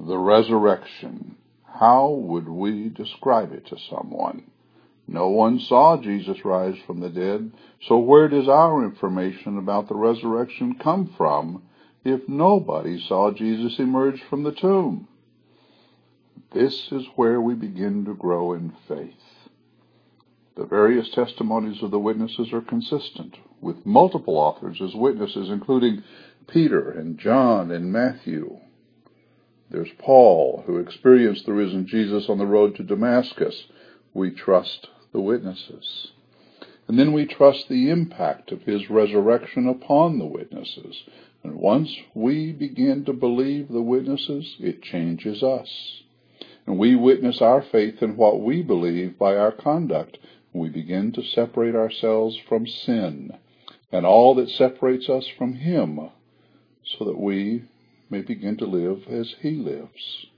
The resurrection. How would we describe it to someone? No one saw Jesus rise from the dead, so where does our information about the resurrection come from if nobody saw Jesus emerge from the tomb? This is where we begin to grow in faith. The various testimonies of the witnesses are consistent, with multiple authors as witnesses, including Peter and John and Matthew. There's Paul, who experienced the risen Jesus on the road to Damascus. We trust the witnesses. And then we trust the impact of his resurrection upon the witnesses. And once we begin to believe the witnesses, it changes us. And we witness our faith in what we believe by our conduct. We begin to separate ourselves from sin and all that separates us from him, so that we may begin to live as he lives.